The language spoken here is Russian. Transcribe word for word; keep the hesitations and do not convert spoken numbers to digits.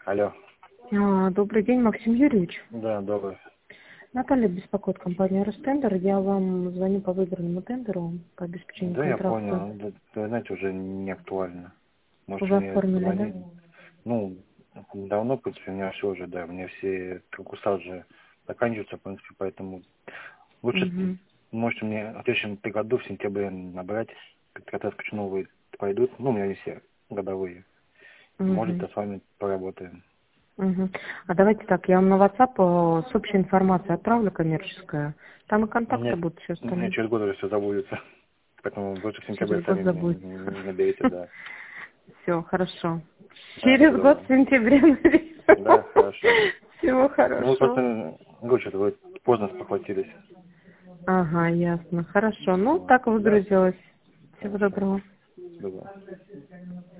Алло. А, Добрый день, Максим Юрьевич. Да, добрый. Наталья беспокоит, компания Ростендер. Я вам звоню по выигранному тендеру по обеспечению Да, я контракта. понял. Да, да, знаете, уже не актуально. Можете Уже мне оформили, да? звонить. Ну, давно, в принципе, у меня все уже, да. У меня все конкурса уже заканчиваются, в принципе, поэтому лучше Угу. можете мне в следующем году, в сентябре, набрать, когда скачу новые пойдут. Ну, у меня не все годовые. Может, Угу. я с вами поработаем. Угу. А давайте так, я вам на WhatsApp э, с общей информацией отправлю коммерческая. Там и контакты Нет, будут все мне остальные. через год уже все забудется. Поэтому лучше в сентябре Через год сами забудь. мне наберите, да. Все, хорошо. Да, все Через год доброго. в сентябре Да, напишу. хорошо. Всего Ну, вы хорошо. просто, говорю, что-то вы поздно спохватились. Ага, ясно. Хорошо. Ну, Вот. так Да, выгрузилось. Всего хорошо. доброго. Всего доброго.